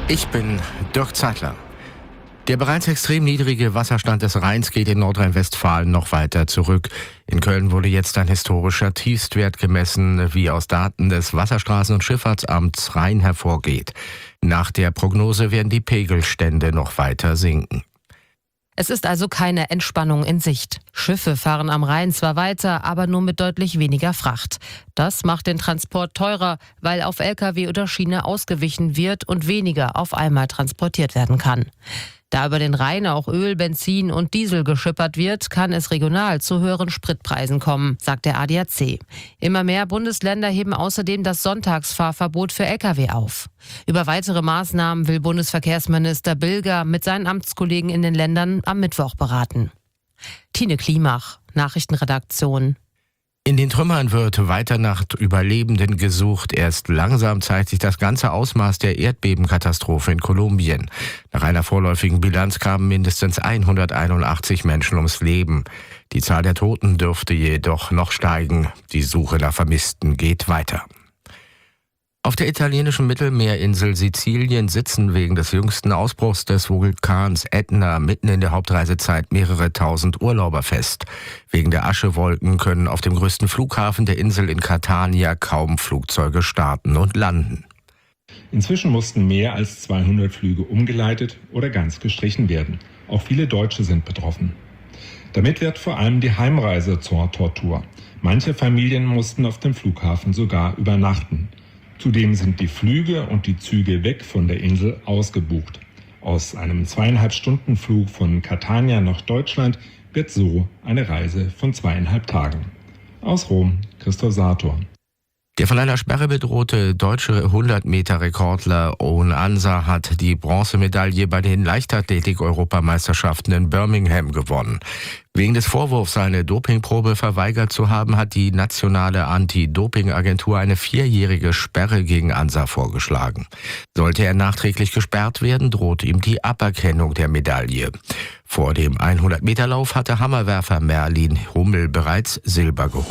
Ich bin Dirk Zeitler. Der bereits extrem niedrige Wasserstand des Rheins geht in Nordrhein-Westfalen noch weiter zurück. In Köln wurde jetzt ein historischer Tiefstwert gemessen, wie aus Daten des Wasserstraßen- und Schifffahrtsamts Rhein hervorgeht. Nach der Prognose werden die Pegelstände noch weiter sinken. Es ist also keine Entspannung in Sicht. Schiffe fahren am Rhein zwar weiter, aber nur mit deutlich weniger Fracht. Das macht den Transport teurer, weil auf Lkw oder Schiene ausgewichen wird und weniger auf einmal transportiert werden kann. Da über den Rhein auch Öl, Benzin und Diesel geschippert wird, kann es regional zu höheren Spritpreisen kommen, sagt der ADAC. Immer mehr Bundesländer heben außerdem das Sonntagsfahrverbot für Lkw auf. Über weitere Maßnahmen will Bundesverkehrsminister Bilger mit seinen Amtskollegen in den Ländern am Mittwoch beraten. Tine Klimach, Nachrichtenredaktion. In den Trümmern wird weiter nach Überlebenden gesucht. Erst langsam zeigt sich das ganze Ausmaß der Erdbebenkatastrophe in Kolumbien. Nach einer vorläufigen Bilanz kamen mindestens 181 Menschen ums Leben. Die Zahl der Toten dürfte jedoch noch steigen. Die Suche nach Vermissten geht weiter. Auf der italienischen Mittelmeerinsel Sizilien sitzen wegen des jüngsten Ausbruchs des Vulkans Ätna mitten in der Hauptreisezeit mehrere tausend Urlauber fest. Wegen der Aschewolken können auf dem größten Flughafen der Insel in Catania kaum Flugzeuge starten und landen. Inzwischen mussten mehr als 200 Flüge umgeleitet oder ganz gestrichen werden. Auch viele Deutsche sind betroffen. Damit wird vor allem die Heimreise zur Tortur. Manche Familien mussten auf dem Flughafen sogar übernachten. Zudem sind die Flüge und die Züge weg von der Insel ausgebucht. Aus einem 2,5-Stunden-Flug von Catania nach Deutschland wird so eine Reise von 2,5 Tagen. Aus Rom, Christoph Sator. Der von einer Sperre bedrohte deutsche 100-Meter-Rekordler Owen Ansa hat die Bronzemedaille bei den Leichtathletik-Europameisterschaften in Birmingham gewonnen. Wegen des Vorwurfs, eine Dopingprobe verweigert zu haben, hat die nationale Anti-Doping-Agentur eine 4-jährige Sperre gegen Ansa vorgeschlagen. Sollte er nachträglich gesperrt werden, droht ihm die Aberkennung der Medaille. Vor dem 100-Meter-Lauf hatte Hammerwerfer Merlin Hummel bereits Silber geholt.